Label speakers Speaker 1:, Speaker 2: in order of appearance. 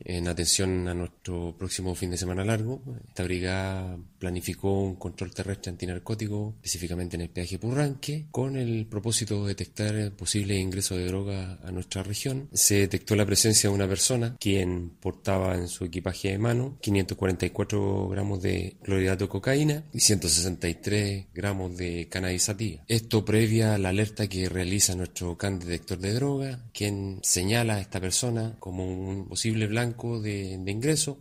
Speaker 1: en atención a nuestro próximo fin de semana largo. Esta brigada planificó un control terrestre antinarcótico, específicamente en el peaje Purranque, con el propósito de detectar posibles ingresos de droga a nuestra región. Se detectó la presencia de una persona quien portaba en su equipaje de mano 544 gramos de clorhidrato de cocaína y 163 gramos de cannabis sativa. Esto previa a la alerta que realiza nuestro can detector de droga, quien señala a esta persona como un posible blanco de ingreso